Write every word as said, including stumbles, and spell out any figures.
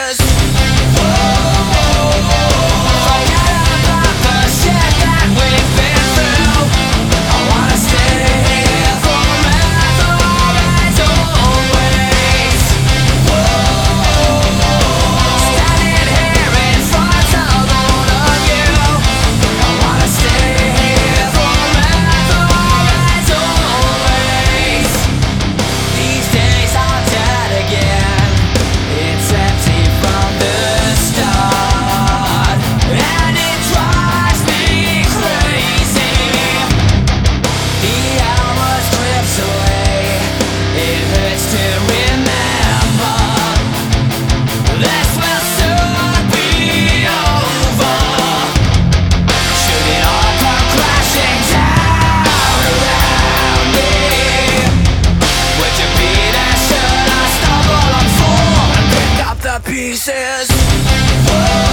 pieces. Forget about the shit that we've been through. I wanna stay here forever and always. Standing here in front of all of you. I wanna stay here forever and always. These days are dead again. It's empty from the start, and it drives me crazy. The hours drift away. It hurts to remember. This will soon be over. Should it all come crashing down around me? Would you be there should I stumble and fall and pick up the pieces?